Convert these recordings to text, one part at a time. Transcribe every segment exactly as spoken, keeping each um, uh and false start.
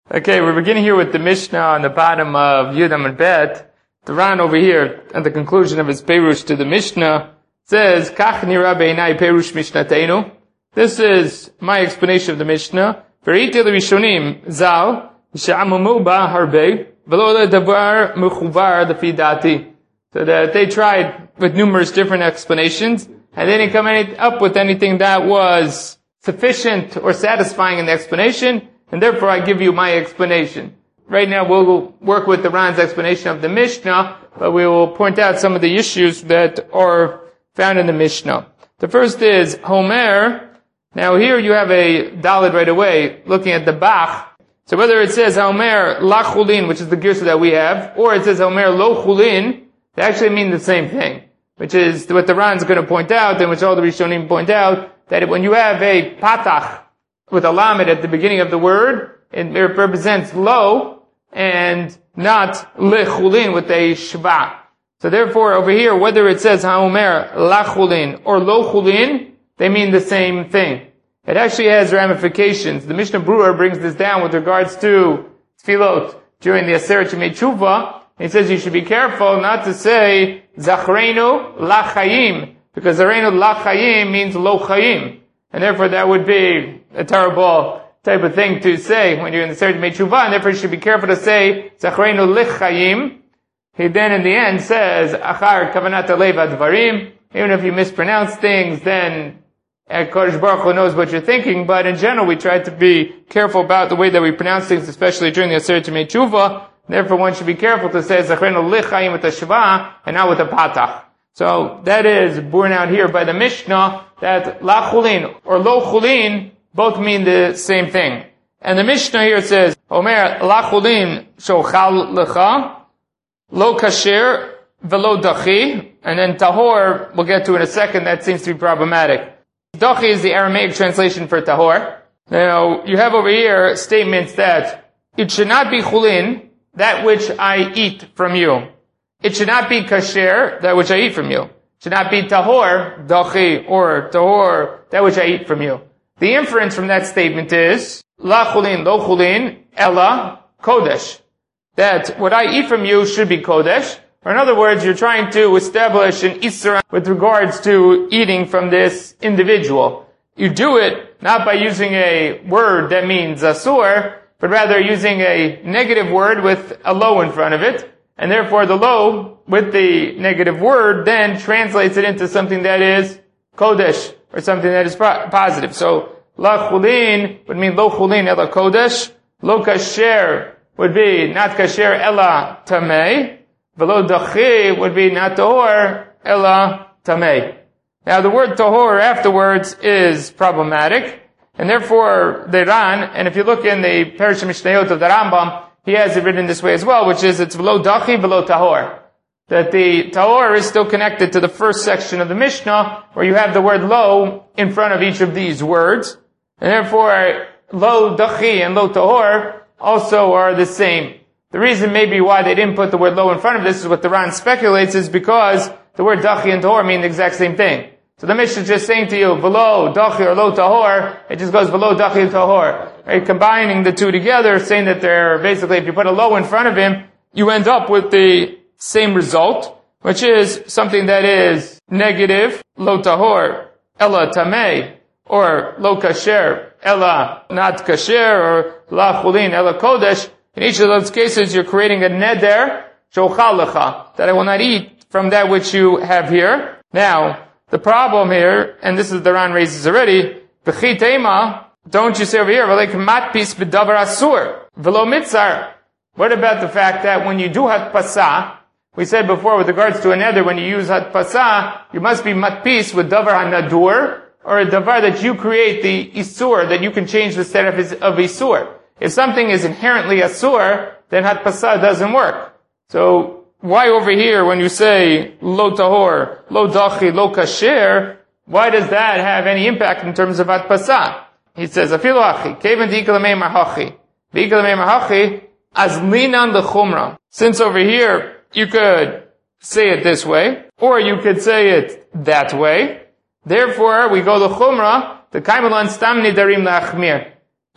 Okay, we're beginning here with the Mishnah on the bottom of Yudam and Bet. The Ran over here, at the conclusion of his Perush to the Mishnah, says, Kach nira beinai Perush Mishnatenu. This is my explanation of the Mishnah. Veriti l'rishonim zal, she'amumu ba harbe, v'lo le'davar mechuvar lefi dati. So that they tried with numerous different explanations, and they didn't come any, up with anything that was sufficient or satisfying in the explanation, and therefore I give you my explanation. Right now we'll work with the Ran's explanation of the Mishnah, but we will point out some of the issues that are found in the Mishnah. The first is Homer. Now here you have a Dalet right away, looking at the Bach. So whether it says Homer la chulin, which is the girsa that we have, or it says Homer lo chulin, they actually mean the same thing, which is what the Ran's going to point out, and which all the Rishonim point out, that when you have a patach with a lamed at the beginning of the word, it represents lo, and not lechulin with a shva. So therefore, over here, whether it says ha'omer lachulin or lo chulin, they mean the same thing. It actually has ramifications. The Mishnah Brewer brings this down with regards to tefillot during the Aseret Shemei Tshuva. He says you should be careful not to say zachrenu lachayim, because zachrenu lachayim means lo chayim. And therefore that would be a terrible type of thing to say when you're in the Aseret Shemei Tshuva, and therefore you should be careful to say zachrenu lichayim. He then in the end says achar kavanat alev advarim. Even if you mispronounce things, then Kodesh Baruch Hu knows what you're thinking, but in general we try to be careful about the way that we pronounce things, especially during the Aseret Shemei Tshuva. Therefore one should be careful to say zachrenu lichayim with the shva and not with the patach. So that is borne out here by the Mishnah that la chulin or lo chulin both mean the same thing. And the Mishnah here says, Omer la chulin shochal lecha, lo kasher velo dachi, and then tahor we'll get to in a second. That seems to be problematic. Dachi is the Aramaic translation for tahor. Now you have over here statements that it should not be chulin, that which I eat from you. It should not be kasher, that which I eat from you. It should not be tahor, dachi, or tahor, that which I eat from you. The inference from that statement is, la chulin, lo chulin, ella, kodesh. That what I eat from you should be kodesh. Or in other words, you're trying to establish an isra with regards to eating from this individual. You do it not by using a word that means asur, but rather using a negative word with a lo in front of it. And therefore the lo with the negative word then translates it into something that is kodesh, or something that is positive. So, la chulin would mean lo chulin ela kodesh, lo kasher would be not kasher ela tamei, velo dachi would be not tahor ela tamei. Now the word tahor afterwards is problematic, and therefore the Ran, and if you look in the Perush Mishnayot of the Rambam, he has it written this way as well, which is it's velo dachi, velo tahor. That the tahor is still connected to the first section of the Mishnah, where you have the word lo in front of each of these words. And therefore, lo dachi and lo tahor also are the same. The reason maybe why they didn't put the word lo in front of this is what the Ran speculates is because the word dachi and tahor mean the exact same thing. So the Mishnah is just saying to you, velo dachi or lo tahor, it just goes velo dachi and tahor. Right? Combining the two together, saying that they're basically, if you put a lo in front of him, you end up with the same result, which is something that is negative, lo tahor, ella tamei, or lo kasher, ella not kasher, or la chulin, ella kodesh. In each of those cases, you're creating a neder, shochal lecha, that I will not eat from that which you have here. Now, the problem here, and this is the Ran raises already, v'chi tema, don't you say over here, v'leik matpis b'davar asur, v'lo mitzar. What about the fact that when you do hatpasa, we said before with regards to a neder, when you use hatpasa, you must be matpis with davar hanadur, or a davar that you create the isur, that you can change the state of, of isur. If something is inherently asur, then hatpasa doesn't work. So, why over here when you say lo tahor, lo dachi, lo kasher, why does that have any impact in terms of hatpasa? He says, afilu achi, kevan di'ikalamei marhachi, di'ikalamei marhachi, as linan lechumra. Since over here, you could say it this way, or you could say it that way. Therefore, we go to chumra, the kaimelan stam nidarim la'achmir.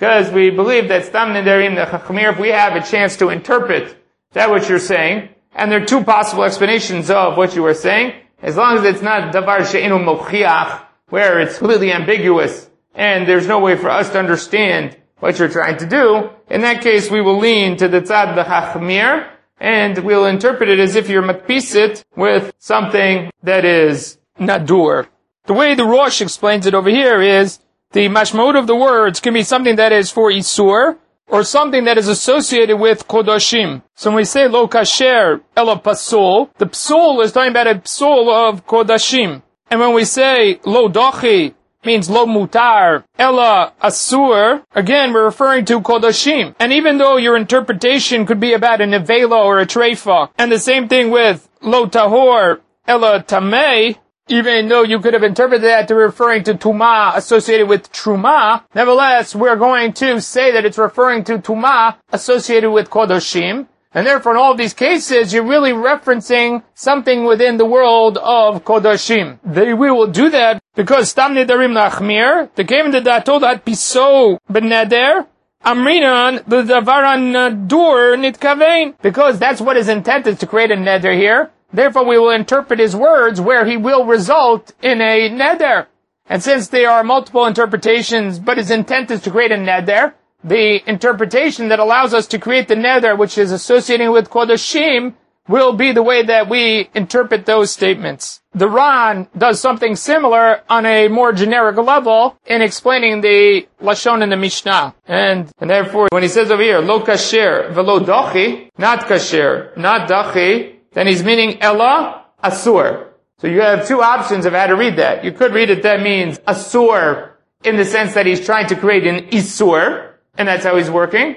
because we believe that Stam Nedarim, the Chachamir, if we have a chance to interpret that what you're saying, and there are two possible explanations of what you are saying, as long as it's not Davar She'enu Mochiach, where it's completely ambiguous, and there's no way for us to understand what you're trying to do, in that case we will lean to the Tzad the Chachamir, and we'll interpret it as if you're matpisit with something that is nadur. The way the Rosh explains it over here is, the mashmaut of the words can be something that is for Isur, or something that is associated with Kodoshim. So when we say Lo Kasher Ela Pasul, the Psul is talking about a Psul of Kodashim. And when we say Lo Dochi, means Lo Mutar Ela Asur, again we're referring to Kodashim. And even though your interpretation could be about a Nevela or a Treifa, and the same thing with Lo Tahor Ela Tamei, even though you could have interpreted that to referring to Tumah associated with Truma, nevertheless, we're going to say that it's referring to Tumah associated with Kodoshim, and therefore in all of these cases, you're really referencing something within the world of Kodoshim. They, we will do that because Stam Nedarim Nachmir, the came to that told that Piso Beneder, Amrinan, the Davaran Dur Nitkavein, because that's what his intent is to create a neder here. Therefore, we will interpret his words where he will result in a neder. And since there are multiple interpretations, but his intent is to create a neder, the interpretation that allows us to create the neder, which is associating with Kodashim, will be the way that we interpret those statements. The Ran does something similar on a more generic level in explaining the Lashon in the Mishnah. And, and therefore, when he says over here, Lo kasher velo dachi, not kasher, not dachi, then he's meaning Ella Asur. So you have two options of how to read that. You could read it that means Asur in the sense that he's trying to create an Isur, and that's how he's working.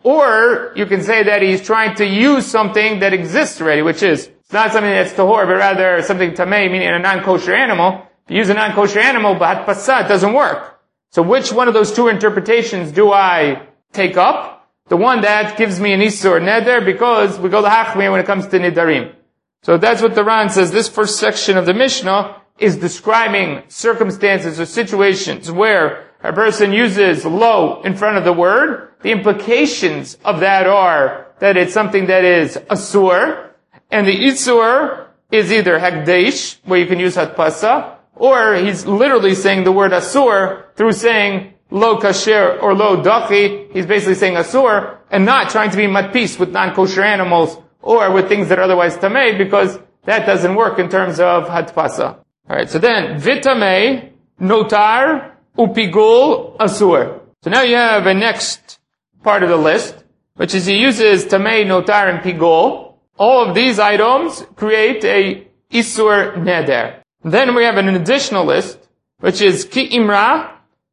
Or you can say that he's trying to use something that exists already, which is, it's not something that's tahor, but rather something tamei, meaning a non-kosher animal. If you use a non-kosher animal, but hatpasa, it doesn't work. So which one of those two interpretations do I take up? The one that gives me an Isur neder, because we go to Hachmir when it comes to Nidarim. So that's what the Ran says. This first section of the Mishnah is describing circumstances or situations where a person uses lo in front of the word. The implications of that are that it's something that is Asur, and the Isur is either Hagdesh, where you can use Hatpasa, or he's literally saying the word Asur through saying Lo kasher or lo dachi, he's basically saying asur, and not trying to be matpis with non-kosher animals or with things that are otherwise tamei, because that doesn't work in terms of hatpasa. Alright, so then, vitamei, notar, upigul, asur. So now you have a next part of the list, which is he uses tamei, notar, and pigul. All of these items create a isur neder. Then we have an additional list, which is ki imra,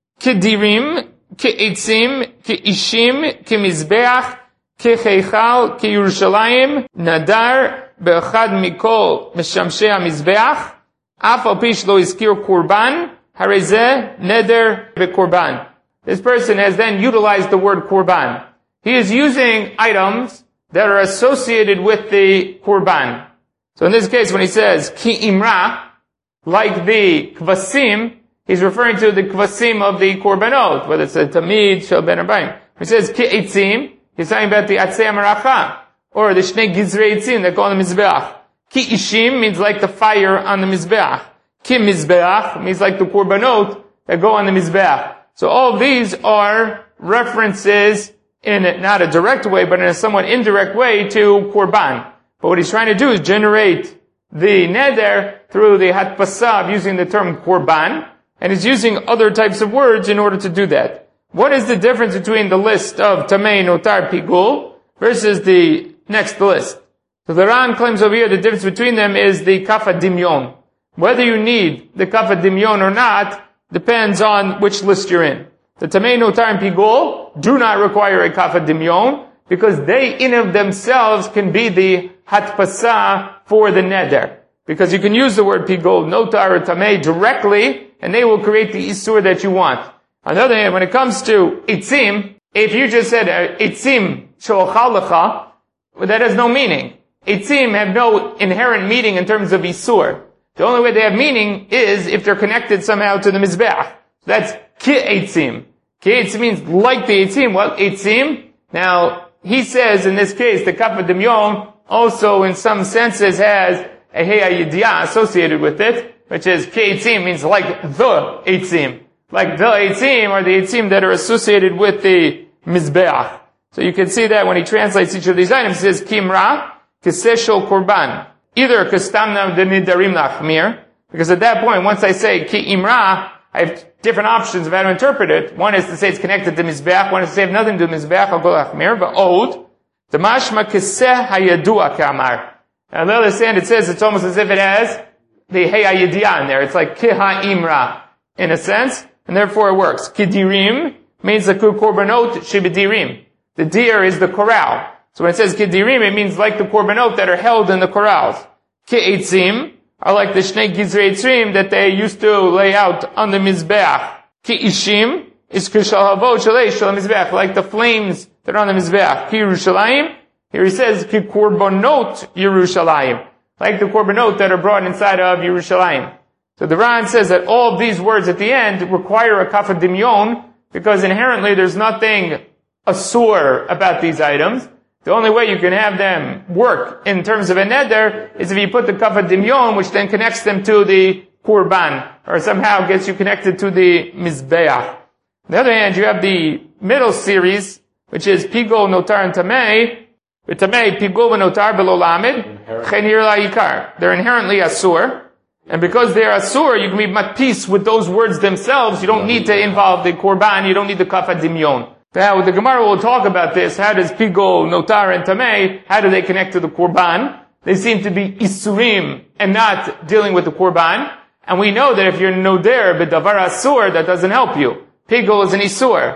Kedirim, Ke'itzim, Ke'ishim, Ke'mizbeach, Ke'cheichal, Ke'Yerushalayim, Nadar, Be'echad Mikol, Meshamshei HaMizbeach, Af al Pish Lo Iskir Kurban, Harezeh, Neder, Be'Kurban. This person has then utilized the word Kurban. He is using items that are associated with the Kurban. So in this case, when he says, Ki Imra, like the Kvasim, he's referring to the kvasim of the korbanot, whether it's a tamid, shel ben arbaim. He says ki etzim, he's talking about the atzei amaracha, or the shnei gizrei etzim that go on the mizbeach. Ki ishim means like the fire on the mizbeach. Ki mizbeach means like the korbanot that go on the mizbeach. So all of these are references in not a direct way, but in a somewhat indirect way to korban. But what he's trying to do is generate the neder through the hatpasa of using the term korban, and he's using other types of words in order to do that. What is the difference between the list of tamei, notar, pigul versus the next list? So the Ran claims over here the difference between them is the kafa dimyon. Whether you need the kafa dimyon or not depends on which list you're in. The tamei, notar, and pigul do not require a kafa dimyon because they in of themselves can be the hatpasa for the neder. Because you can use the word pigul, notar, or tamei directly, and they will create the isur that you want. On the other hand, when it comes to itzim, if you just said uh, itzim sho'achal lecha, well, that has no meaning. Itzim have no inherent meaning in terms of isur. The only way they have meaning is if they're connected somehow to the mizbeach. That's ki itzim. Ki means like the eitzim. What eitzim? Now, he says in this case, the kaf demyon also in some senses has a hey yidiyah associated with it, which is ki eitzim means like the eitzim. Like the eitzim are the eitzim that are associated with the mizbeach. So you can see that when he translates each of these items, he says kimra, kiseshol korban. Either kastamna de nidarim lachmir, because at that point, once I say ki imra, I have different options of how to interpret it. One is to say it's connected to mizbeach, one is to say it's nothing to do with mizbeach, I'll go lachmir, but od, the mashma kiseh hayadua kamar. On the other hand, it says it's almost as if it has the hey hayadiyah in there. It's like ki ha-imra, in a sense, and therefore it works. Kidirim means the korbanot shibidirim. The deer is the corral. So when it says kidirim, it means like the korbanot that are held in the corrals. Ki-eitzim are like the shnei gizrei eitzim that they used to lay out on the mizbeach. Ki-ishim is kishal havot shalei shal mizbeach, like the flames that are on the mizbeach. Ki-Yerushalayim, here he says ki-korbanot Yerushalayim, like the korbanot that are brought inside of Yerushalayim. So the Ran says that all of these words at the end require a kaf dimyon, because inherently there's nothing asur about these items. The only way you can have them work in terms of a neder is if you put the kaf dimyon, which then connects them to the kurban, or somehow gets you connected to the mizbeach. On the other hand, you have the middle series, which is pigo, notar, and tamei. With tamei, pigo, notar, below lamid, chenir la'ikar. They're inherently asur. And because they're asur, you can be matpis with those words themselves. You don't need to involve the korban. You don't need the kaf dimyon. Now, the Gemara will talk about this. How does pigo, notar, and tamei, how do they connect to the korban? They seem to be isurim and not dealing with the korban. And we know that if you're noder b'davar asur, that doesn't help you. Pigo is an isur.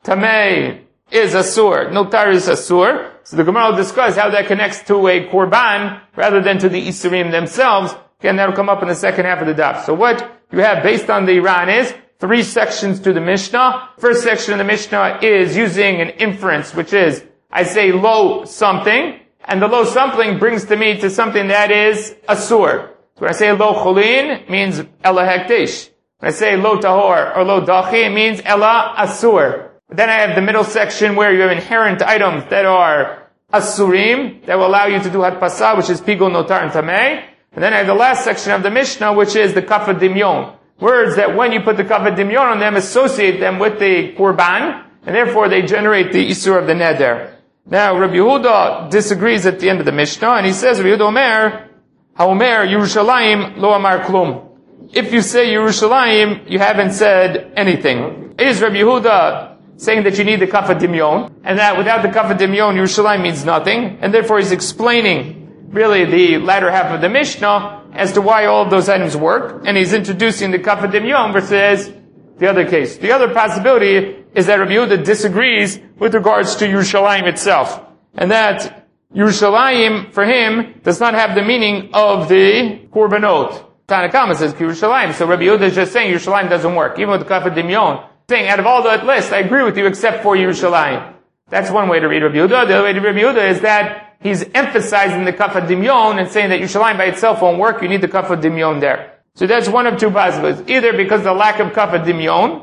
Tamei is asur. Notar is asur. So the Gemara will discuss how that connects to a korban rather than to the isurim themselves. Again, that'll come up in the second half of the daf. So what you have based on the Iran is three sections to the Mishnah. First section of the Mishnah is using an inference, which is, I say lo something, and the lo something brings to me to something that is asur. So when I say lo cholin, it means ela hekdesh. When I say lo tahor or lo dachi, it means ela asur. Then I have the middle section where you have inherent items that are asurim, that will allow you to do hadpasa, which is pigo, notar, and tamei. And then I have the last section of the Mishnah, which is the kaf dimyon. Words that when you put the kaf dimyon on them, associate them with the kurban, and therefore they generate the isur of the neder. Now, Rabbi Yehuda disagrees at the end of the Mishnah, and he says, Rabbi Yehuda Omer, HaOmer Yerushalayim lo amar klum. If you say Yerushalayim, you haven't said anything. Is Rabbi Yehuda saying that you need the kaf dimyon, and that without the kaf dimyon, Yerushalayim means nothing, and therefore he's explaining really the latter half of the Mishnah as to why all of those items work, and he's introducing the kaf dimyon versus the other case. The other possibility is that Rabbi Yehuda disagrees with regards to Yerushalayim itself, and that Yerushalayim for him does not have the meaning of the korbanot. Tanakama says Yerushalayim, so Rabbi Yehuda is just saying Yerushalayim doesn't work, even with the kaf dimyon. Saying out of all that list, I agree with you except for Yerushalayim. That's one way to read Rabbi Yehuda. The other way to read Rabbi Yehuda is that he's emphasizing the kaf dimyon and saying that Yerushalayim by itself won't work, you need the kaf dimyon there. So that's one of two possibilities. Either because of the lack of kaf dimyon,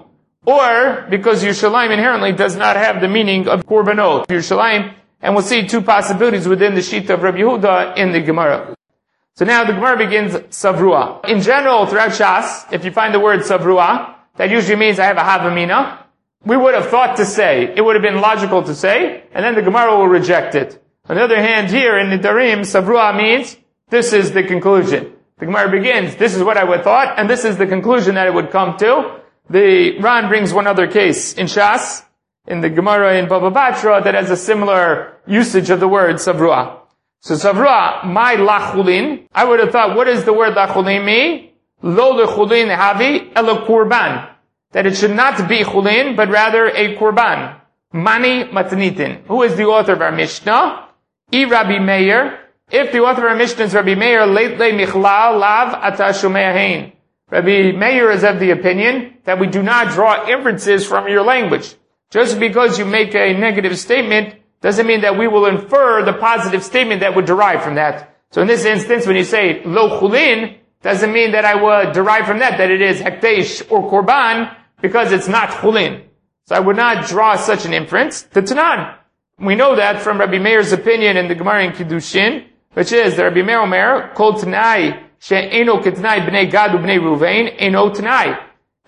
or because Yerushalayim inherently does not have the meaning of korbanot. Yerushalayim, and we'll see two possibilities within the sheet of Rabbi Yehuda in the Gemara. So now the Gemara begins savrua. In general, throughout Shas, if you find the word savrua, that usually means I have a havamina. We would have thought to say, it would have been logical to say, and then the Gemara will reject it. On the other hand, here in the Darim, savrua means, this is the conclusion. The Gemara begins, this is what I would thought, and this is the conclusion that it would come to. The Ran brings one other case in Shas, in the Gemara in Baba Batra, that has a similar usage of the word savrua. So savrua, my lachulin, I would have thought, what does the word lachulin mean? Lo lechulin havi, ela kurban. That it should not be chulin, but rather a kurban. Mani matnitin. Who is the author of our Mishnah? I Rabbi Meir. If the author of our Mishnah is Rabbi Meir, leit le michlal lav ata shomei hein. Rabbi Meir is of the opinion that we do not draw inferences from your language. Just because you make a negative statement doesn't mean that we will infer the positive statement that would derive from that. So in this instance, when you say lo chulin, doesn't mean that I would derive from that that it is hekdesh or korban, because it's not chulin. So I would not draw such an inference to Tanan. We know that from Rabbi Meir's opinion in the Gemara in Kiddushin, which is that Rabbi Meir Omer, Kol Tanai, She'eno Ketnai B'nei Gad U'Bnei Ruvain, Eno Tanai.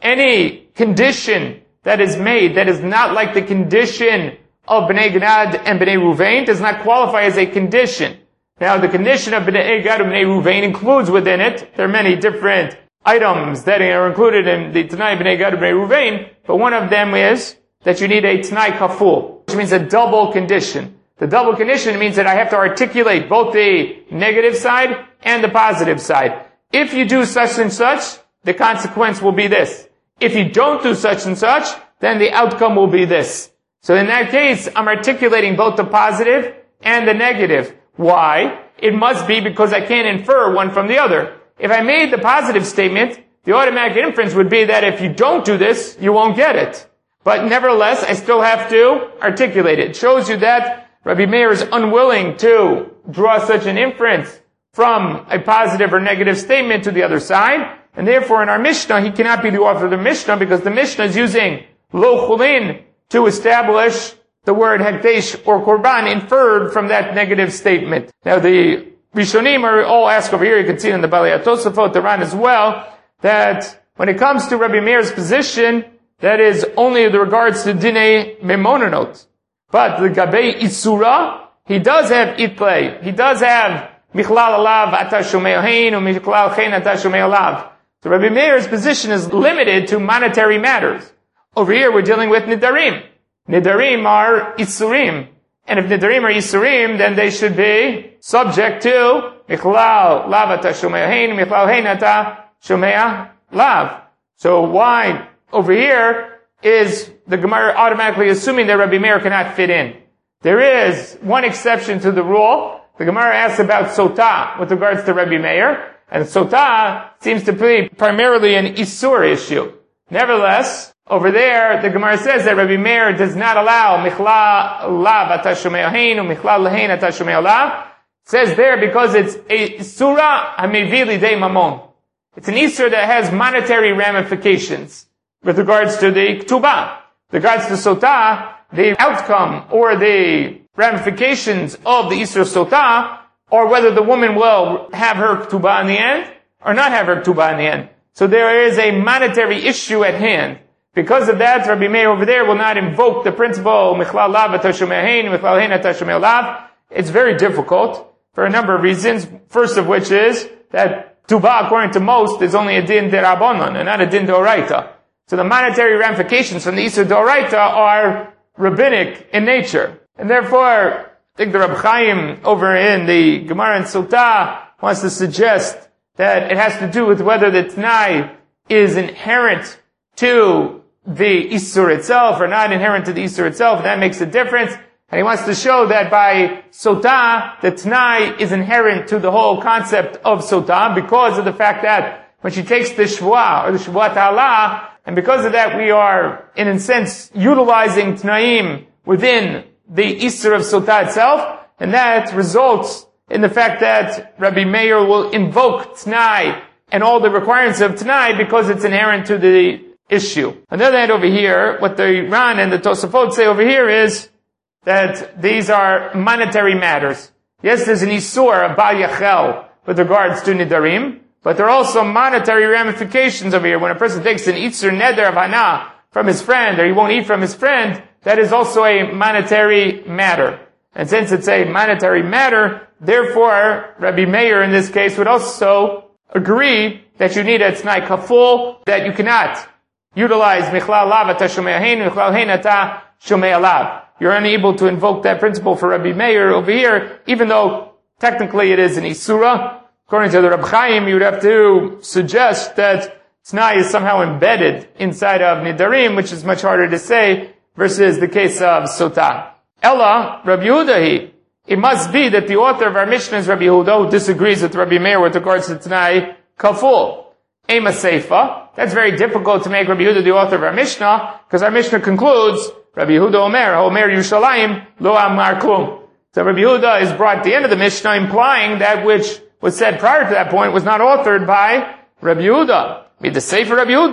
Any condition that is made that is not like the condition of Bnei Gad and Bnei Ruvain does not qualify as a condition. Now, the condition of Bnei Gad and Bnei Ruvain includes within it, there are many different items that are included in the Tanai Bnei Gad and Bnei Ruvain, but one of them is that you need a Tanai Kaful, which means a double condition. The double condition means that I have to articulate both the negative side and the positive side. If you do such and such, the consequence will be this. If you don't do such and such, then the outcome will be this. So in that case, I'm articulating both the positive and the negative. Why? It must be because I can't infer one from the other. If I made the positive statement, the automatic inference would be that if you don't do this, you won't get it. But nevertheless, I still have to articulate it. It shows you that Rabbi Meir is unwilling to draw such an inference from a positive or negative statement to the other side. And therefore, in our Mishnah, he cannot be the author of the Mishnah because the Mishnah is using lo chulin to establish the word hekdesh or korban inferred from that negative statement. Now, the Rishonim are all asked over here, you can see it in the Balei HaTosafot, the Ran as well, that when it comes to Rabbi Meir's position, that is only in regards to Dinei Memononot. But the Gabei Isura, he does have Itlei. He does have Michlal Alav Ata Shomei Hein or Michlal Chen Ata Shomei Alav. So Rabbi Meir's position is limited to monetary matters. Over here we're dealing with Nidarim. Nidarim are Isurim. And if Nidarim are Isurim, then they should be subject to Michlal Lav Ata Shomei Hein, Michlal Hein Ata Shomei Lav. So why over here is the Gemara automatically assuming that Rabbi Meir cannot fit in? There is one exception to the rule. The Gemara asks about Sotah with regards to Rabbi Meir. And Sotah seems to be primarily an Isur issue. Nevertheless, over there, the Gemara says that Rabbi Meir does not allow Michla Lav Ata Shomei Hein or Michla Lehein Ata Shomei Lav. It says there because it's a Isura HaMevi Lidei Mamon. It's an Isur that has monetary ramifications with regards to the Ketubah. With regards to Sotah, the outcome or the ramifications of the Isur Sotah, or whether the woman will have her Ketubah in the end, or not have her Ketubah in the end. So there is a monetary issue at hand. Because of that, Rabbi Meir over there will not invoke the principle, Michlal Lav Ata Shomei Hein, Michlal Hein Ata Shomei Lav. It's very difficult for a number of reasons. First of which is that Ketubah, according to most, is only a din derabanan and not a din d'oraita. So the monetary ramifications from the Isur d'oraita are rabbinic in nature. And therefore, I think the Reb Chaim over in the Gemara in Sotah wants to suggest that it has to do with whether the Tanai is inherent to the Isur itself or not inherent to the Isur itself. That makes a difference. And he wants to show that by Sotah, the Tanai is inherent to the whole concept of Sotah because of the fact that when she takes the Shvuah or the Shvuah Ta'ala, and because of that we are, in a sense, utilizing Tanaim within the Isur of Sotah itself, and that results in the fact that Rabbi Meir will invoke Tanai and all the requirements of Tanai because it's inherent to the issue. On the other hand, over here, what the Ran and the Tosafot say over here is that these are monetary matters. Yes, there's an Isur, a Bal Yachel, with regards to Nidarim, but there are also monetary ramifications over here. When a person takes an Isur Neder of Hana from his friend, or he won't eat from his friend, that is also a monetary matter. And since it's a monetary matter, therefore, Rabbi Meir in this case would also agree that you need a T'nai Kaful, that you cannot utilize Michlal Lav Ata Shomei Hein, Michlal Hein Ata Shomei Lav. You're unable to invoke that principle for Rabbi Meir over here, even though technically it is an Isura. According to the Reb Chaim, you would have to suggest that T'nai is somehow embedded inside of Nidarim, which is much harder to say, versus the case of Sotah. Ella, Rabbi Yehuda, it must be that the author of our Mishnah is Rabbi Yehuda, who disagrees with Rabbi Meir with regards to T'nai Kaful. Ema Seifa. That's very difficult to make Rabbi Yehuda the author of our Mishnah, because our Mishnah concludes, Rabbi Yehuda Omer, Omer Yerushalayim, Lo Amar Klum. So Rabbi Yehuda is brought at the end of the Mishnah, implying that which was said prior to that point was not authored by Rabbi Yehuda. Be the Sefer Rabbi Yehuda,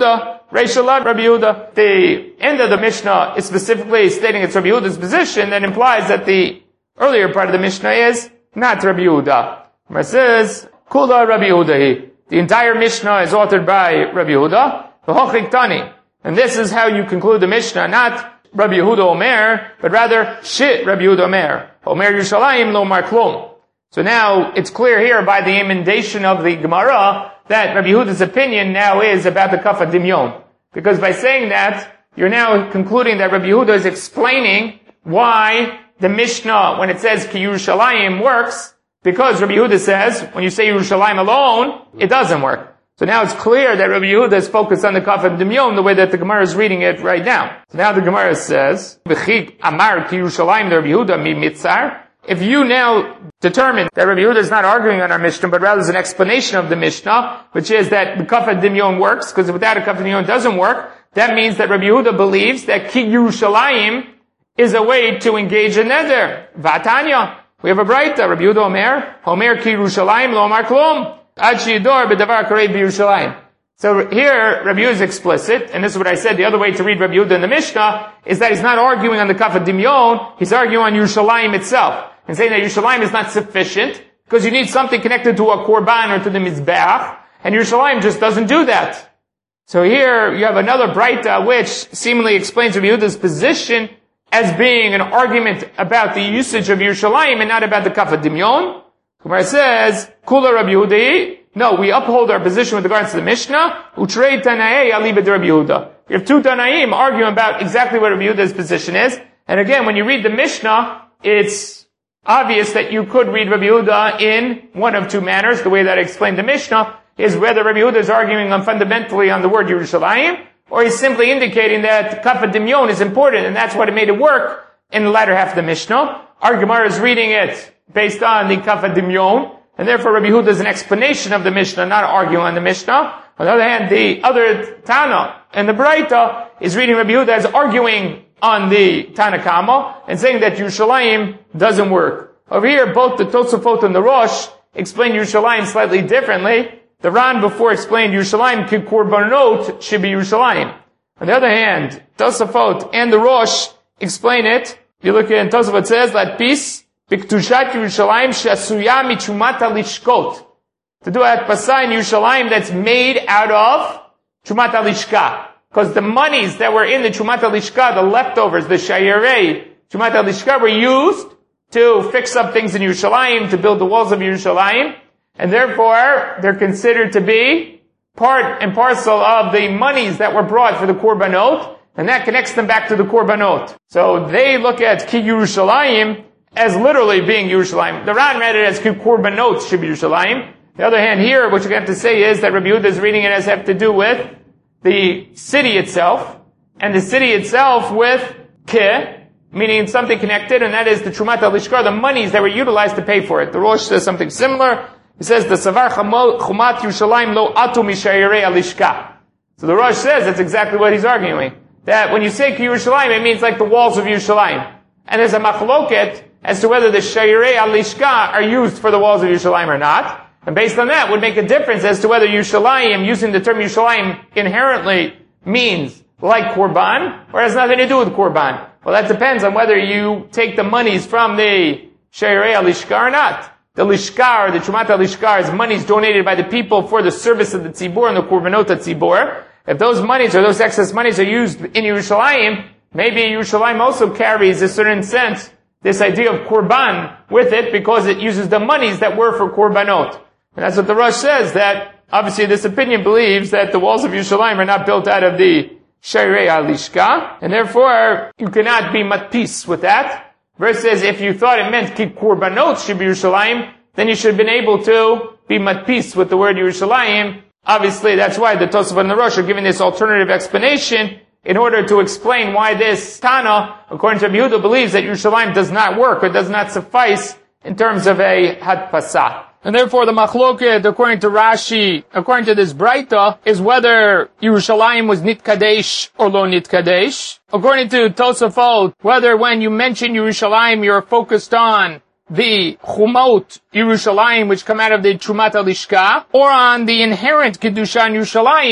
Reishalat Rabbi Yehuda. The end of the Mishnah is specifically stating it's Rabbi Yehuda's position. That implies that the earlier part of the Mishnah is not Rabbi Yehuda. It says, Kula Rabbi Yehuda. The entire Mishnah is authored by Rabbi Yehuda. V'hochik tani. And this is how you conclude the Mishnah, not Rabbi Yehuda Omer, but rather Shit Rabbi Yehuda Omer. Omer Yerushalayim lo mar klum. So now it's clear here by the emendation of the Gemara that Rabbi Yehuda's opinion now is about the Kaf HaDimyon. Because by saying that, you're now concluding that Rabbi Yehuda is explaining why the Mishnah, when it says Ki Yerushalayim, works, because Rabbi Yehuda says, when you say Yerushalayim alone, it doesn't work. So now it's clear that Rabbi Yehuda is focused on the Kaf HaDimyon the way that the Gemara is reading it right now. So now the Gemara says, B'chik amar Ki Yerushalayim Rabbi Yehuda mi mitzar. If you now determine that Rabbi Yehuda is not arguing on our Mishnah, but rather is an explanation of the Mishnah, which is that the Kaf HaDimyon works, because without a Kaf HaDimyon it doesn't work, that means that Rabbi Yehuda believes that Ki Yerushalayim is a way to engage in neder. Vatanya. We have a braita, Rabbi Yehuda Omer, Omer Ki Yerushalayim lo mar klum. Ad sheyidor b'davar karei b'Yerushalayim. So here, Rabbi Yehuda is explicit, and this is what I said, the other way to read Rabbi Yehuda in the Mishnah is that he's not arguing on the Kaf HaDimyon, he's arguing on Yerushalayim itself. And saying that Yerushalayim is not sufficient, because you need something connected to a Korban or to the Mizbeach, and Yerushalayim just doesn't do that. So here, you have another braita which seemingly explains Rabbi Yehuda's position as being an argument about the usage of Yerushalayim and not about the Kaf HaDimyon. Gemara says, Kula Rabbi Yehuda. No, we uphold our position with regards to the Mishnah. Utrei Tanaei alibed Rabbi Yehuda. You have two Tanaim arguing about exactly what Rabbi Yehuda's position is. And again, when you read the Mishnah, it's obvious that you could read Rabbi Yehuda in one of two manners. The way that I explained the Mishnah is whether Rabbi Yehuda is arguing on fundamentally on the word Yerushalayim, or he's simply indicating that Kaf HaDimyon is important, and that's what it made it work in the latter half of the Mishnah. Our Gemara is reading it based on the Kaf HaDimyon, and therefore Rabbi Yehuda is an explanation of the Mishnah, not arguing on the Mishnah. On the other hand, the other Tana and the Braita is reading Rabbi Yehuda as arguing on the Tana Kama and saying that Yerushalayim doesn't work. Over here, both the Tosafot and the Rosh explain Yerushalayim slightly differently. The Ran before explained Yerushalayim ki korbanot should be Yerushalayim. On the other hand, Tosafot and the Rosh explain it. If you look at Tosafot, it says that peace Biktushat Yerushalayim shasuya michumat alishkot. To do a pasah in Yerushalayim that's made out of chumat alishka. Because the monies that were in the chumat alishka, the leftovers, the shayarei chumat alishka, were used to fix up things in Yerushalayim, to build the walls of Yerushalayim. And therefore, they're considered to be part and parcel of the monies that were brought for the korbanot. And that connects them back to the korbanot. So they look at Ki Yerushalayim as literally being Yerushalayim. The Ran read it as Ki korbanot should be Yerushalayim. The other hand here, what you have to say is that Rabbi Yehuda is reading it as have to do with the city itself, and the city itself with Ke, meaning something connected, and that is the Trumat al-Lishkar, the monies that were utilized to pay for it. The Rosh says something similar. He says, the Savar Chumat Yerushalayim lo atu mishayirei al-Lishka. So the Rosh says that's exactly what he's arguing. That when you say Ki Yerushalayim, it means like the walls of Yerushalayim. And there's a machloket as to whether the shayirei al-Lishka are used for the walls of Yerushalayim or not. And based on that would make a difference as to whether Yerushalayim, using the term Yerushalayim inherently means like Korban, or has nothing to do with Korban. Well, that depends on whether you take the monies from the Shayirei al-Lishka or not. The Lishkar, the Chumat al-Lishkar, is monies donated by the people for the service of the Tzibur and the Korbanot Tzibur. If those monies or those excess monies are used in Yerushalayim, maybe Yerushalayim also carries a certain sense, this idea of Korban with it, because it uses the monies that were for Korbanot. And that's what the Rosh says, that obviously this opinion believes that the walls of Yerushalayim are not built out of the Shayirei al-Lishka, and therefore you cannot be matpis with that. Versus if you thought it meant ki korbanot should be Yerushalayim, then you should have been able to be matpis with the word Yerushalayim. Obviously that's why the Tosafot and the Rosh are giving this alternative explanation in order to explain why this Tana, according to Rabbi Yehuda, believes that Yerushalayim does not work or does not suffice in terms of a hadpasah. And therefore the machloket, according to Rashi, according to this Braita, is whether Yerushalayim was nitkadesh or lo nitkadesh. According to Tosafot, whether when you mention Yerushalayim you're focused on the chumot Yerushalayim which come out of the Trumat al-Lishka, or on the inherent kedusha in Yerushalayim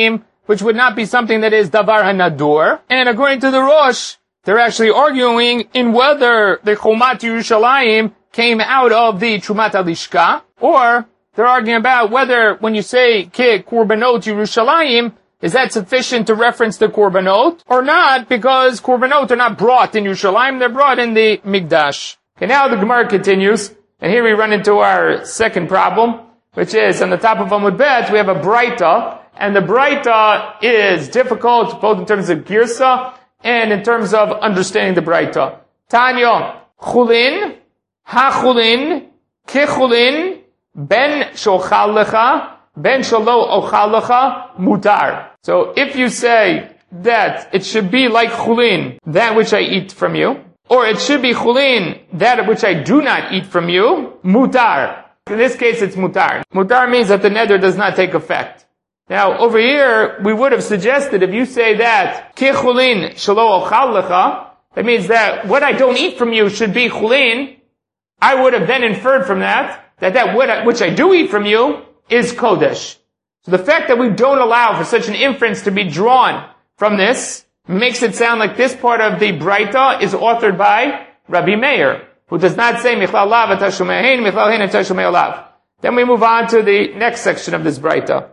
which would not be something that is davar hanadur. And according to the Rosh, they're actually arguing in whether the Chomat Yerushalayim came out of the Trumat Alishka, or they're arguing about whether when you say Ke Korbanot Yerushalayim, is that sufficient to reference the Korbanot, or not, because Korbanot are not brought in Yerushalayim, they're brought in the Mikdash. Okay, now the Gemara continues, and here we run into our second problem, which is on the top of Amud Bet, we have a Braita, and the Braita is difficult both in terms of Girsa and in terms of understanding the Braita. Tanya, Chulin, Ha-Chulin, Ke-Chulin, Ben Shochal Lecha, Ben Shalo Ochal Lecha, Mutar. So if you say that it should be like Chulin, that which I eat from you, or it should be Chulin, that which I do not eat from you, Mutar. In this case, it's Mutar. Mutar means that the neder does not take effect. Now, over here, we would have suggested if you say that, Ke Chulin Shalo Ochal Lecha, that means that what I don't eat from you should be Chulin, I would have then inferred from that, that that which I do eat from you is Kodesh. So the fact that we don't allow for such an inference to be drawn from this makes it sound like this part of the Braita is authored by Rabbi Meir, who does not say Michlal Lav Atashumei Michlal Hein Atashumei Lav. Then we move on to the next section of this Braita.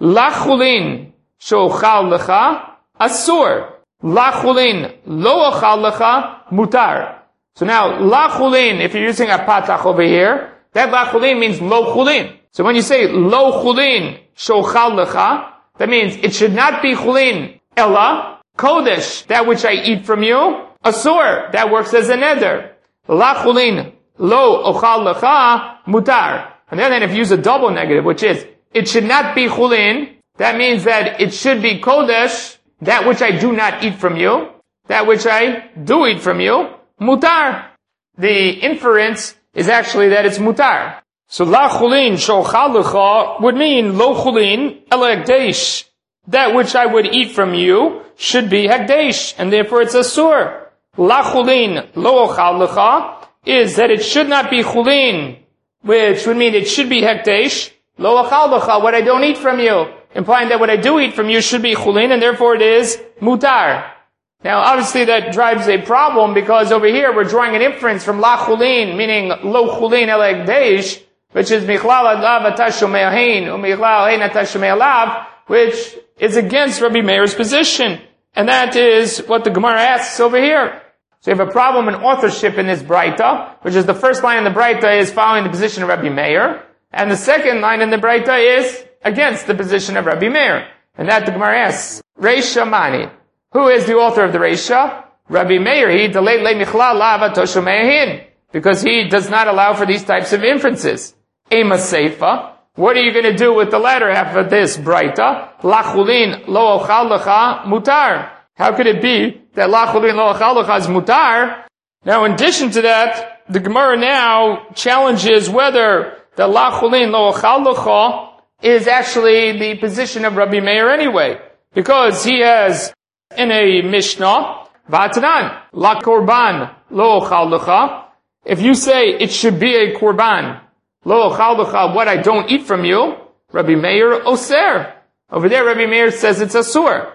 Lachulin Shochal Lecha Asur. Lachulin Lo Ochal Lecha Mutar. So now, Lachulin, if you're using a patach over here, that Lachulin means Lo Chulin. So when you say Lo Chulin Shochal Lecha, that means it should not be Chulin Ella, Kodesh, that which I eat from you, Asur, that works as a neder. La Chulin Lo Ochal Lecha Mutar. On the other hand, if you use a double negative, which is, it should not be Chulin, that means that it should be Kodesh, that which I do not eat from you, that which I do eat from you, Mutar. The inference is actually that it's Mutar. So La Chulin Shochal Lecha would mean Lo Chulin Ela Hekdesh. That which I would eat from you should be Hekdesh, and therefore it's Asur. La Chulin Lo Ochal Lecha is that it should not be Chulin, which would mean it should be Hekdesh. Lo Ochal Lecha, what I don't eat from you, implying that what I do eat from you should be Chulin, and therefore it is Mutar. Now, obviously that drives a problem, because over here we're drawing an inference from La Chulin, meaning Lo Chulin Ela Hekdesh, which is Michlal Lav Atashumei Hein, or Michlal Hein Atashumei Lav, which is against Rabbi Meir's position. And that is what the Gemara asks over here. So you have a problem in authorship in this Braita, which is the first line in the Braita is following the position of Rabbi Meir, and the second line in the Braita is against the position of Rabbi Meir. And that the Gemara asks, Reisha Mani. Who is the author of the Reisha? Rabbi Meir, he delayed le Michlal Lav Atashumei Hein, because he does not allow for these types of inferences. Ema Seifa. What are you going to do with the latter half of this Braita? Lachulin Lo Ochal Lecha Mutar. How could it be that Lachulin Lo Ochal Lecha is Mutar? Now, in addition to that, the Gemara now challenges whether the Lachulin Lo Ochal Lecha is actually the position of Rabbi Meir anyway, because he has in a Mishnah, Vatanan, La Korban Lo Ochal Lecha. If you say it should be a Korban, Lo Ochal Lecha, what I don't eat from you, Rabbi Meir Oser. Over there, Rabbi Meir says it's Asur.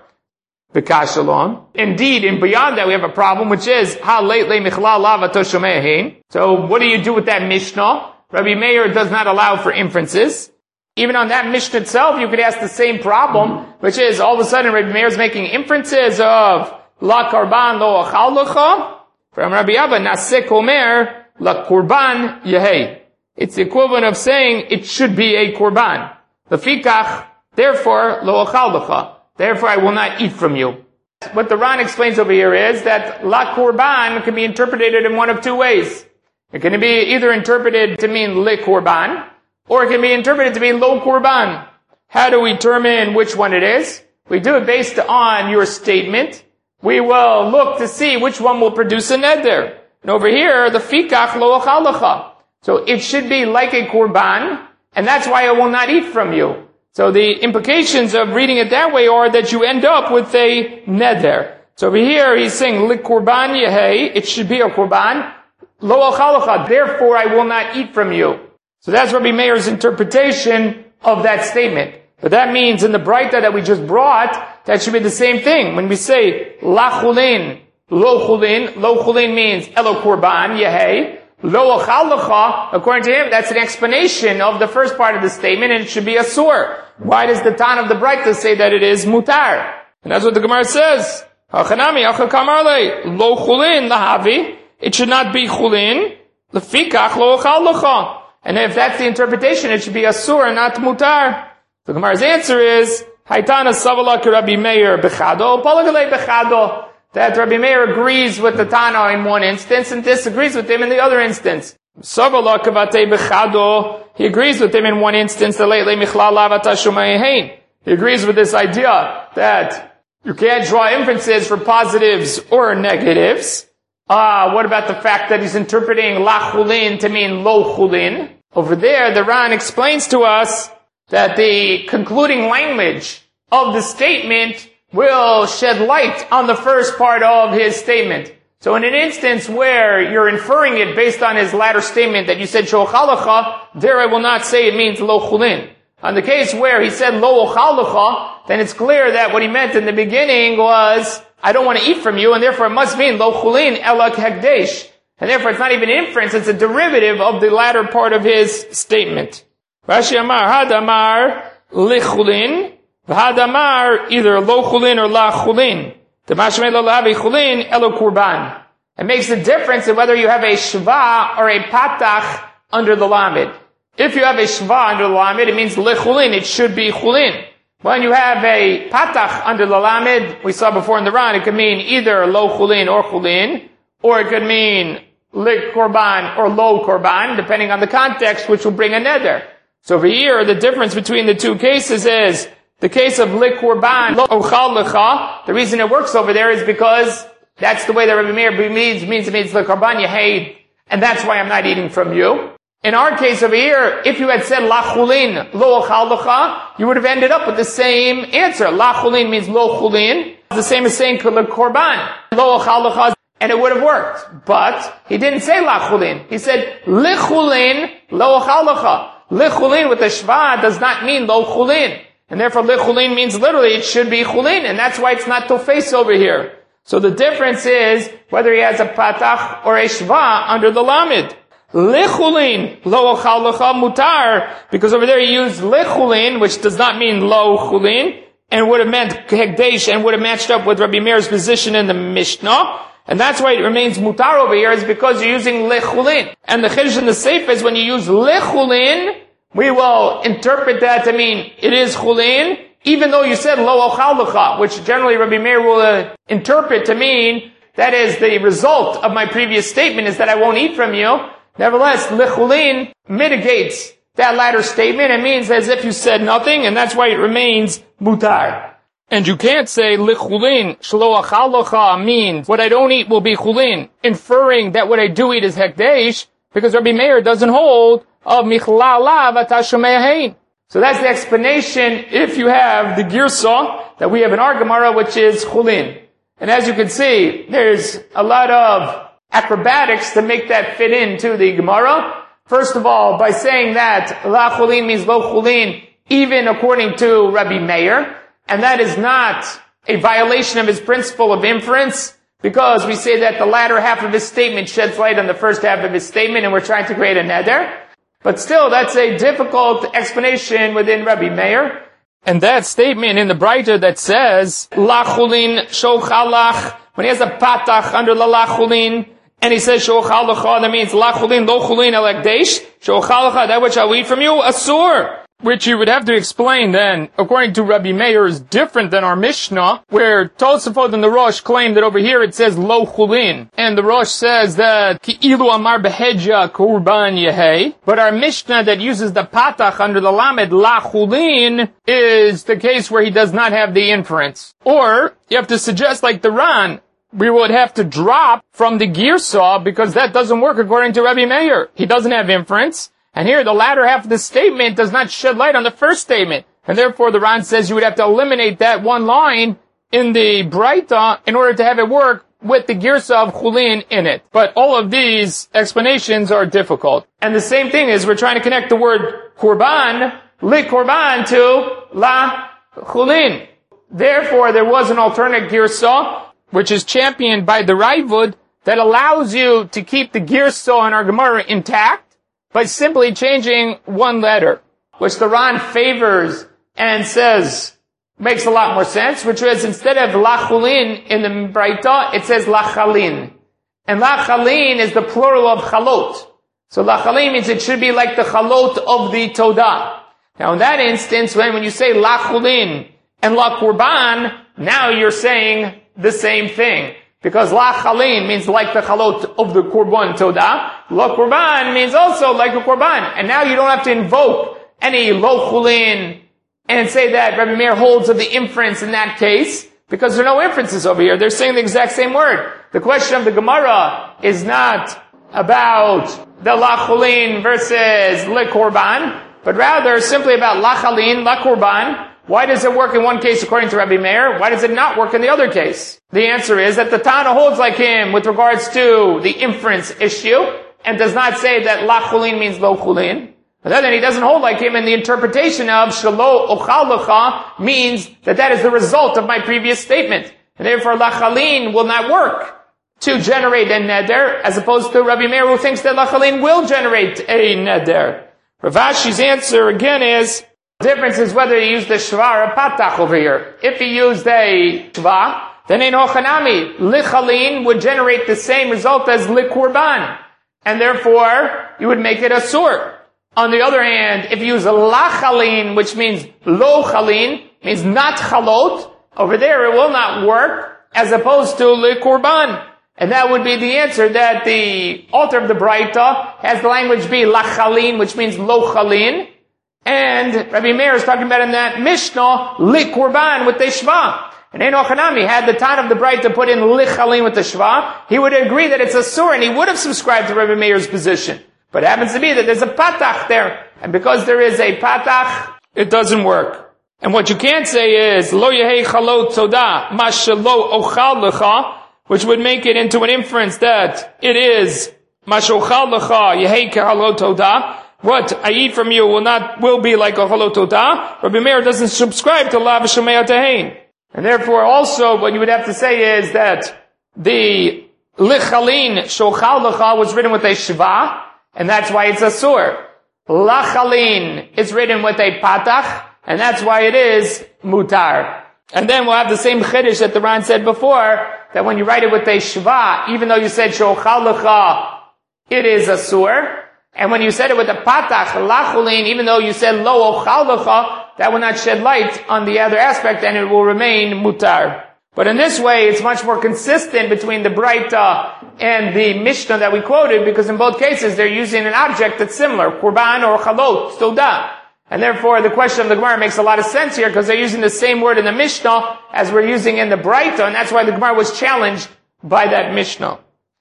V'kashalon. Indeed, and beyond that, we have a problem, which is, Ha leit le Michlal Lav Atashumei Hein. So, what do you do with that Mishnah? Rabbi Meir does not allow for inferences. Even on that Mishnah itself, you could ask the same problem, which is, all of a sudden, Rabbi Meir is making inferences of La Korban Lo Ochal Lecha. From Rabbi Abba, Nasek Omer, La Korban Yehei. It's the equivalent of saying it should be a korban. Lefikach, therefore, lo ochal lecha. Therefore, I will not eat from you. What the Ran explains over here is that la korban can be interpreted in one of two ways. It can be either interpreted to mean le korban, or it can be interpreted to mean lo korban. How do we determine which one it is? We do it based on your statement. We will look to see which one will produce a neder. And over here, the fikach lo ochal lecha. So it should be like a korban, and that's why I will not eat from you. So the implications of reading it that way are that you end up with a neder. So over here he's saying, Lik korban yehei, it should be a korban, lo ochal lecha, therefore I will not eat from you. So that's Rabbi Meir's interpretation of that statement. But that means in the Braita that we just brought, that should be the same thing. When we say, la chulin, lo chulin, lo chulin means elo kurban, yehei. Lo ochal lecha, according to him, that's an explanation of the first part of the statement, and it should be asur. Why does the Tan of the Braita say that it is mutar? And that's what the Gemara says. Hachanami, achakamarle, lo chulin lahavi. It should not be chulin. Lefikach lo ochal lecha. And if that's the interpretation, it should be asur and not mutar. The Gemara's answer is, Haitana savala ki Rabbi Meir bechado, palagale bechado. That Rabbi Meir agrees with the Tana in one instance and disagrees with him in the other instance. Savala kavate bechado. He agrees with him in one instance. He agrees with this idea that you can't draw inferences for positives or negatives. Ah, uh, what about the fact that he's interpreting la chulin to mean lo chulin? Over there, the Ran explains to us that the concluding language of the statement will shed light on the first part of his statement. So in an instance where you're inferring it based on his latter statement that you said shochalacha, there I will not say it means lo chulin. On the case where he said lo ochalacha, then it's clear that what he meant in the beginning was, I don't want to eat from you, and therefore it must mean lo chulin elak hekdesh. And therefore it's not even inference, it's a derivative of the latter part of his statement. Rashi Amar, Hadamar, lichulin, V'hadamar, either lo chulin or la chulin. The mashmei lo lahavi chulin, elo kurban. It makes a difference in whether you have a shva or a patach under the lamed. If you have a shva under the lamed, it means lichulin, it should be chulin. When you have a patach under the lamed, we saw before in the Ran, it could mean either lo chulin or chulin, or it could mean lik korban or lo korban, depending on the context, which will bring a neder. So over here, the difference between the two cases is, the case of lik korban, lo ochal lecha, the reason it works over there is because that's the way that Rabbi Meir means, means it means lik korban yehei, and that's why I'm not eating from you. In our case over here, if you had said la chulin, lo ochal lecha, you would have ended up with the same answer. La chulin means lo chulin, the same as saying lik korban, lo ochal lecha, and it would have worked. But he didn't say la chulin. He said li chulin, lo ochal lecha. Li chulin with a shva does not mean lo chulin. And therefore, li chulin means literally it should be chulin, and that's why it's not tofes over here. So the difference is whether he has a patach or a shva under the lamed. Li chulin, lo ochal lecha mutar, because over there he used li chulin, which does not mean lo chulin, and would have meant hekdesh, and would have matched up with Rabbi Meir's position in the Mishnah. And that's why it remains mutar over here, is because you're using li chulin. And the chiddush in the seif is when you use li chulin, we will interpret that to mean it is chulin, even though you said lo ochal lecha, which generally Rabbi Meir will uh, interpret to mean that is the result of my previous statement is that I won't eat from you. Nevertheless, li chulin mitigates that latter statement and means as if you said nothing, and that's why it remains mutar. And you can't say li chulin shelo achal lecha means what I don't eat will be chulin, inferring that what I do eat is hekdesh, because Rabbi Meir doesn't hold of michlala v'tashumeyahin. So that's the explanation if you have the girsa that we have in our Gemara, which is chulin. And as you can see, there's a lot of acrobatics to make that fit into the Gemara. First of all, by saying that la chulin means lo chulin, even according to Rabbi Meir, and that is not a violation of his principle of inference, because we say that the latter half of his statement sheds light on the first half of his statement, and we're trying to create a neder. But still, that's a difficult explanation within Rabbi Meir. And that statement in the Braita that says, La chulin shochalach, when he has a patach under the la chulin, and he says shochalacha, that means la chulin, lo chulin elekdesh, shochalacha, that which I'll eat from you, asur. Which you would have to explain then, according to Rabbi Meir, is different than our Mishnah, where Tosafot and the Rosh claim that over here it says lo chulin, and the Rosh says that ki ilu amar behedja kurban yehei. But our Mishnah that uses the patach under the lamed la chulin is the case where he does not have the inference. Or you have to suggest like the Ran, we would have to drop from the girsa because that doesn't work according to Rabbi Meir. He doesn't have inference. And here, the latter half of the statement does not shed light on the first statement. And therefore, the Ran says you would have to eliminate that one line in the Braita in order to have it work with the girsa of chulin in it. But all of these explanations are difficult. And the same thing is we're trying to connect the word korban, lik korban, to la chulin. Therefore, there was an alternate girsa, which is championed by the Raivud, that allows you to keep the girsa in our Gemara intact by simply changing one letter, which the Ran favors and says makes a lot more sense, which is instead of la chulin in the Braita, it says la chalin. And la chalin is the plural of chalot. So la chalin means it should be like the chalot of the Todah. Now in that instance, when, when you say la chulin and la kurban, now you're saying the same thing. Because la chalin means like the chalot of the kurban Todah. La kurban means also like a kurban. And now you don't have to invoke any lo chulin and say that Rabbi Meir holds of the inference in that case, because there are no inferences over here. They're saying the exact same word. The question of the Gemara is not about the la chulin versus le korban, but rather simply about la chalin, la korban. Why does it work in one case according to Rabbi Meir? Why does it not work in the other case? The answer is that the Tana holds like him with regards to the inference issue, and does not say that la chulin means lo chulin. But then he doesn't hold like him in the interpretation of shelo ochal lecha means that that is the result of my previous statement. And therefore la chalin will not work to generate a neder, as opposed to Rabbi Meir who thinks that la chalin will generate a neder. Rav Ashi's answer again is, the difference is whether he used a shva or a patach over here. If he used a shva, then ein hochanami. Li chalin would generate the same result as li kurban. And therefore, you would make it a sur. On the other hand, if you use a la chalin, which means lo chalin, means not chalot, over there it will not work, as opposed to li kurban. And that would be the answer that the author of the Braita has the language be la chalin, which means lo chalin. And Rabbi Meir is talking about in that Mishnah, li kurban with the shva. And Ein Ochanami had the Tan of the Braita put in li chalin with the shva, he would agree that it's a sur, and he would have subscribed to Rabbi Meir's position. But it happens to be that there's a patach there. And because there is a patach, it doesn't work. And what you can't say is, lo yehei chalot todah, ma shelo ochal lecha, which would make it into an inference that it is, ma shochal lecha, yehei chalot todah, what I eat from you will not, will be like a chalot todah. Rabbi Meir doesn't subscribe to la v'shomei tehein. And therefore also what you would have to say is that the lichalin shochal lecha was written with a shva, and that's why it's a sur. Lachalin is written with a patach, and that's why it is mutar. And then we'll have the same chiddush that the Ran said before, that when you write it with a shva, even though you said shochal lecha, it is a sur. And when you said it with a patach, lachalin, even though you said lo ochal lecha, that will not shed light on the other aspect, and it will remain mutar. But in this way, it's much more consistent between the Braita and the Mishnah that we quoted, because in both cases, they're using an object that's similar, kurban or chalot, todah. And therefore, the question of the Gemara makes a lot of sense here, because they're using the same word in the Mishnah as we're using in the Braita, and that's why the Gemara was challenged by that Mishnah.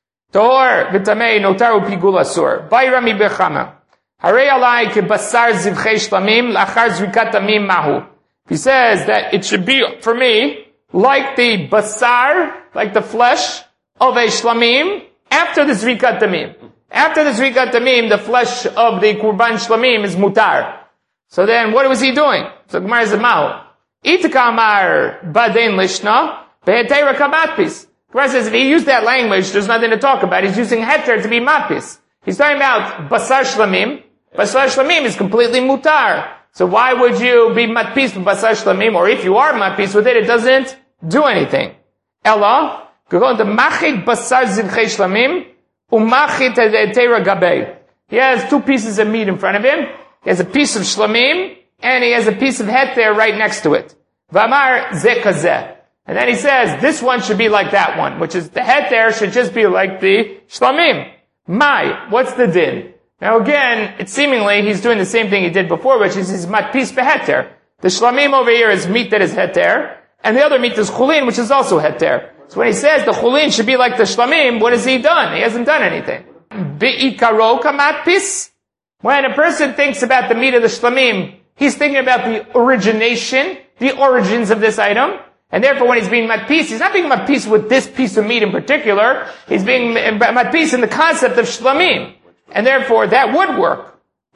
Tohor v'tamei notaru pigul asur. Bay Rami bechama. Harei alai ke basar zivchei shlamim lachar zrikat tamim mahu. He says that it should be, for me, like the basar, like the flesh of a shlamim, after the zrikat tamim. After the zrikat tamim, the flesh of the kurban shlamim is mutar. So then, what was he doing? So Gemara says, mahu. Itika amar badein lishna, behetera kamatpis. Gemara says, if he used that language, there's nothing to talk about. He's using heter to be matpis. He's talking about basar shlamim. Basar shlamim is completely mutar. So why would you be matpis with basar shlamim? Or if you are matpis with it, it doesn't do anything. Ella, go to machit basar zivchei shlamim, umachit teira gabei. He has two pieces of meat in front of him. He has a piece of shlamim, and he has a piece of heter right next to it. V'amar ze kazeh. And then he says, this one should be like that one, which is the heter should just be like the shlamim. Mai, what's the din? Now again, it's seemingly he's doing the same thing he did before, which is his matpis beheter. The shlamim over here is meat that is heter, and the other meat is chulin, which is also heter. So when he says the chulin should be like the shlamim, what has he done? He hasn't done anything. Be'ikaro kamatpis. When a person thinks about the meat of the shlamim, he's thinking about the origination, the origins of this item. And therefore, when he's being matpis, he's not being matpis with this piece of meat in particular. He's being matpis in the concept of shlamim. And therefore, that would work.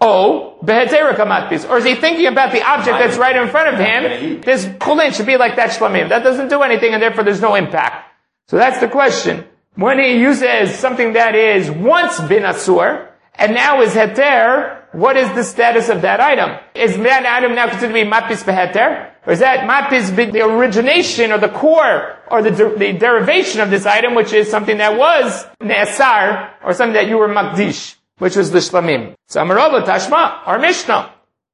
Oh, behetera kamatpis. Or is he thinking about the object that's right in front of him? This chulin should be like that shlamim. That doesn't do anything, and therefore there's no impact. So that's the question. When he uses something that is once been asur, and now is heter, what is the status of that item? Is that item now considered to be matpis beheter? Or is that matpis be the origination or the core or the, de- the derivation of this item, which is something that was ne'asar, or something that you were makdish, which was the shlamim. So Amarova Tashma, our Mishnah.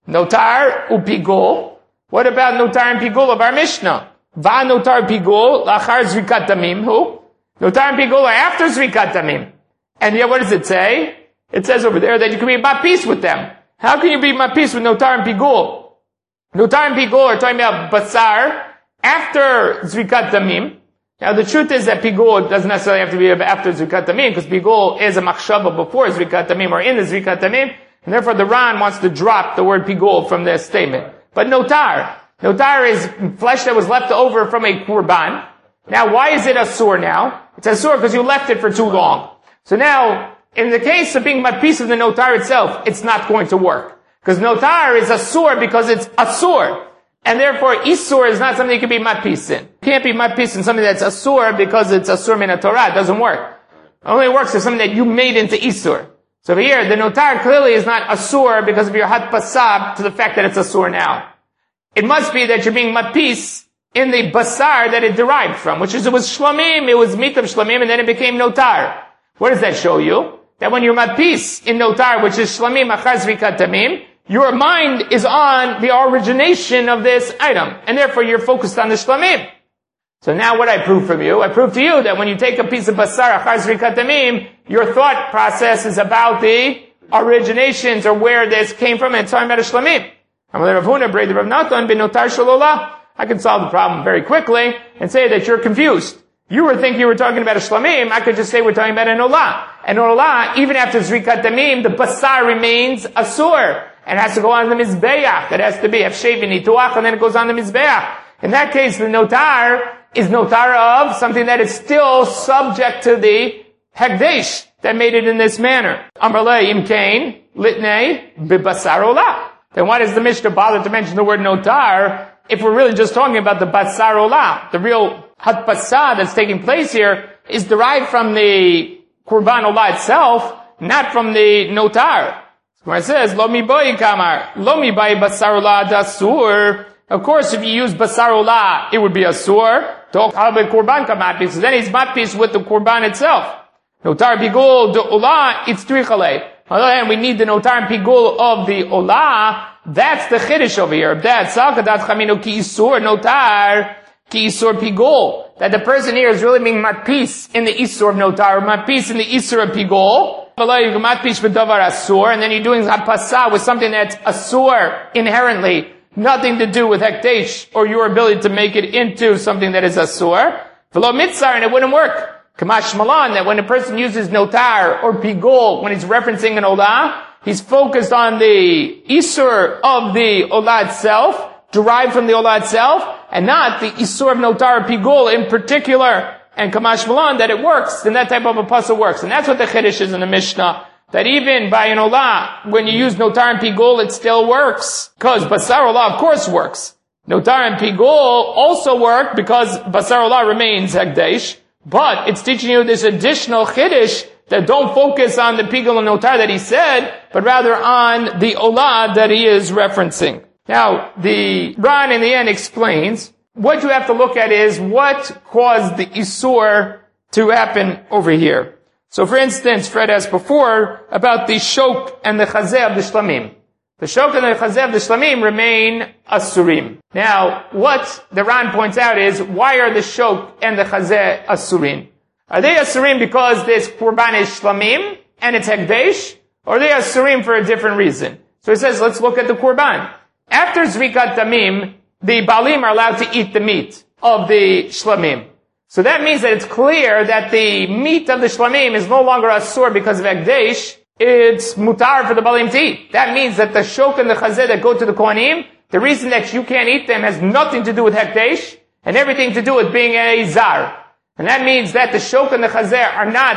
Notar upigol. What about notar and pigol of our Mishnah? Va notar pigol lachar zrikat damim. Who? Notar and pigol are after zrikat damim. And yet what does it say? It says over there that you can be matpis with them. How can you be matpis with notar and pigol? Notar and pigol are talking about basar after zrikat damim. Now the truth is that pigol doesn't necessarily have to be after zrikat damim, because pigol is a machshava before zrikat damim or in the zrikat damim, and therefore the Ran wants to drop the word pigol from this statement. But notar, notar is flesh that was left over from a kurban. Now why is it asur now? It's asur because you left it for too long. So now, in the case of being matpis of the notar itself, it's not going to work. Because notar is asur because it's asur. And therefore, isur is not something you can be matpis in. You can't be matpis in something that's asur because it's asur min Torah. It doesn't work. It only works if something that you made into isur. So over here, the notar clearly is not asur because of your hatpasab to the fact that it's asur now. It must be that you're being matpis in the basar that it derived from, which is it was shlamim, it was mitam shlamim, and then it became notar. What does that show you? That when you're matpis in notar, which is shlamim achar zrikat damim, your mind is on the origination of this item, and therefore you're focused on the shlamim. So now what I prove from you? I prove to you that when you take a piece of basar achar zrikat damim, your thought process is about the originations or where this came from, and it's talking about a shlamim. I can solve the problem very quickly and say that you're confused. You were thinking you were talking about a shlamim. I could just say we're talking about an olah. An olah, even after zrikat damim, the basar remains asur. And has to go on the mizbeach. It has to be hafshev nituach, and then it goes on the mizbeach. In that case, the notar is notar of something that is still subject to the hekdesh that made it in this manner. Amrle imkain litnei bibasar olah. Then why does the Mishnah bother to mention the word notar if we're really just talking about the basar olah? The real hatpasa that's taking place here is derived from the kurban olah itself, not from the notar. Where it says, Lo mi boy kamar, Lo mi bay basar olah dasur. Of course, if you use basar olah, it would be asur. Tok halbe kurban kamat, because then he's matpis with the kurban itself. Notar pigul de olah, it's trichale. On the other hand, we need the notar and pigul of the olah. That's the chiddush over here. That salkadat chaminu ki isur notar ki isur pigul. That the person here is really being matpis in the isur of notar, or matpis in the isur of pigul. And then you're doing hatpasa with something that's asur inherently, nothing to do with hekdesh or your ability to make it into something that is asur. V'lo mitzar, and it wouldn't work. Kamash malan, that when a person uses notar or pigol when he's referencing an olah, he's focused on the isur of the olah itself, derived from the olah itself, and not the isur of notar or pigol in particular. And Kamash Malan, that it works, then that type of a puzzle works. And that's what the chiddush is in the Mishnah. That even by an olah, when you use notar and pigol, it still works. Because basar olah, of course, works. Notar and pigol also work because basar olah remains hekdesh. But it's teaching you this additional chiddush that don't focus on the pigol and notar that he said, but rather on the olah that he is referencing. Now, the Ran in the end explains, what you have to look at is what caused the isur to happen over here. So for instance, Fred asked before about the shok and the chazeh of the shlamim. The shok and the chazeh of the shlamim remain asurim. Now, what the Ran points out is, why are the shok and the chazeh asurim? Are they asurim because this kurban is shlamim and it's hekdesh? Or are they asurim for a different reason? So he says, let's look at the kurban. After zrikat damim, the balim are allowed to eat the meat of the shlamim. So that means that it's clear that the meat of the shlamim is no longer asur because of hekdesh. It's mutar for the balim to eat. That means that the shok and the chazeh that go to the kohanim, the reason that you can't eat them has nothing to do with hekdesh and everything to do with being a zar. And that means that the shok and the chazeh are not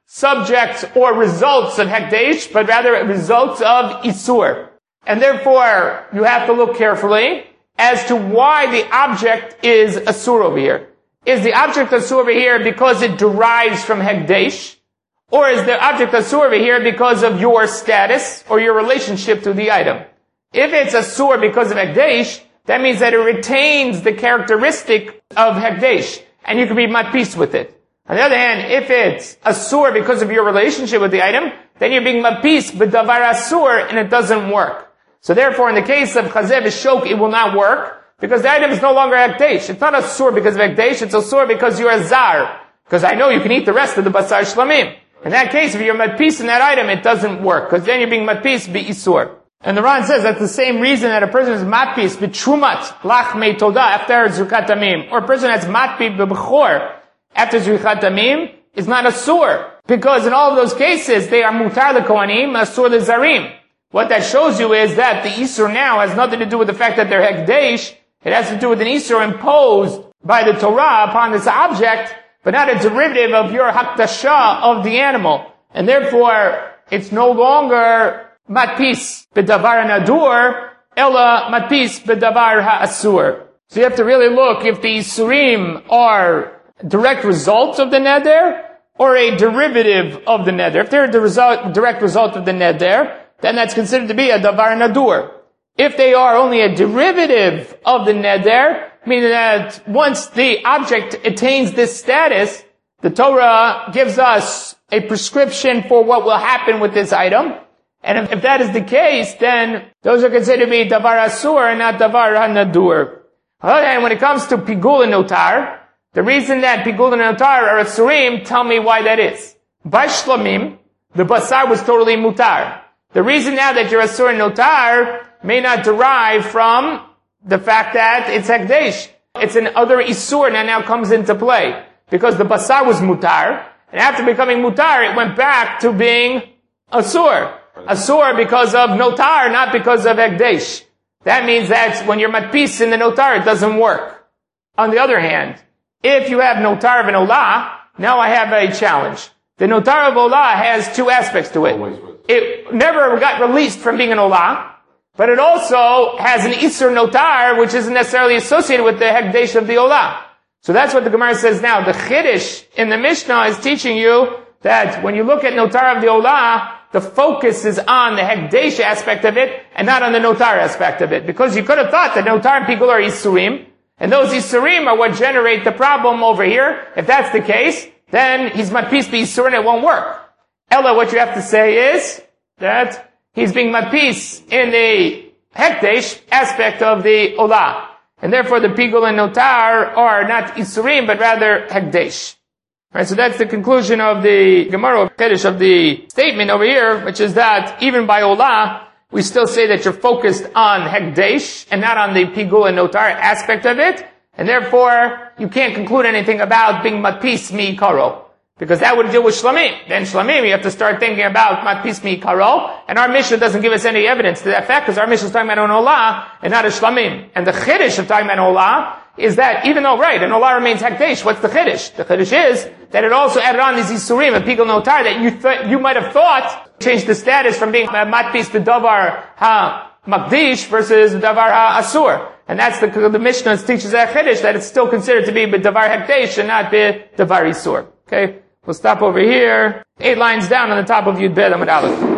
subjects or results of Hekdesh, but rather results of Isur. And therefore, you have to look carefully as to why the object is Asur over here. Is the object Asur over here because it derives from Hekdesh? Or is the object Asur over here because of your status or your relationship to the item? If it's Asur because of Hekdesh, that means that it retains the characteristic of Hekdesh, and you can be matpis with it. On the other hand, if it's Asur because of your relationship with the item, then you're being matpis b'davar Asur, and it doesn't work. So therefore, in the case of Chazeh v'shok, it will not work, because the item is no longer Hekdesh. It's not Asur because of Hekdesh, it's Asur because you're a Zar. Because I know you can eat the rest of the Basar Shlamim. In that case, if you're matpis in that item, it doesn't work, because then you're being matpis b'isur. And the Ran says that's the same reason that a person is matpis b'trumat lachmei toda after Zrikat Tamim, or a person that's matpi b'bechor after Zrikat Tamim is not asur, because in all of those cases they are mutar l'kohanim, asur l'zarim. What that shows you is that the isur now has nothing to do with the fact that they're hekdesh. It has to do with an isur imposed by the Torah upon this object, but not a derivative of your hakdasha of the animal, and therefore it's no longer matpis b'davar nadur, ella matpis b'davar ha'asur. So you have to really look if the isurim are direct results of the neder, or a derivative of the neder. If they're the result, direct result of the neder, then that's considered to be a davar nadur. If they are only a derivative of the neder, meaning that once the object attains this status, the Torah gives us a prescription for what will happen with this item. And if, if that is the case, then those are considered to be davar asur and not davar hanadur. And when it comes to pigul and notar, the reason that pigul and notar are asurim, tell me why that is. By shlamim, the basar was totally mutar. The reason now that you're asur and notar may not derive from the fact that it's hekdesh. It's an other isur that now comes into play. Because the basar was mutar, and after becoming mutar, it went back to being asur. Asur because of notar, not because of hekdesh. That means that when you're matpis in the notar, it doesn't work. On the other hand, if you have notar of an olah, now I have a challenge. The notar of olah has two aspects to it. It never got released from being an olah, but it also has an isur notar, which isn't necessarily associated with the hekdesh of the olah. So that's what the Gemara says now. The chiddush in the Mishnah is teaching you that when you look at notar of the olah, the focus is on the hekdesh aspect of it and not on the notar aspect of it. Because you could have thought that notar and pigul are isurim, and those isurim are what generate the problem over here. If that's the case, then he's matpis b'isur and it won't work. Ella, what you have to say is that he's being matpis in the hekdesh aspect of the olah. And therefore the pigul and notar are not isurim, but rather hekdesh. Right, so that's the conclusion of the Gemara of Chiddush of the statement over here, which is that even by olah, we still say that you're focused on hekdesh and not on the pigul and notar aspect of it, and therefore you can't conclude anything about being matpis mi karo, because that would deal with shlamim. Then shlamim, you have to start thinking about matpis mi karo, and our Mishnah doesn't give us any evidence to that fact, because our Mishnah is talking about an olah and not a shlamim. And the chiddush of talking about olah is that even though, right, an olah remains hekdesh, what's the chiddush? The chiddush is that it also added on these isurim, a pigul notar, that you th- you might have thought changed the status from being matpis b'davar ha-makdish versus davar ha-asur. And that's the, the Mishnah teaches that chiddush, that it's still considered to be b'davar hekdesh and not b'davar isur. Okay? We'll stop over here. Eight lines down on the top of Yud Bet Amud Aleph.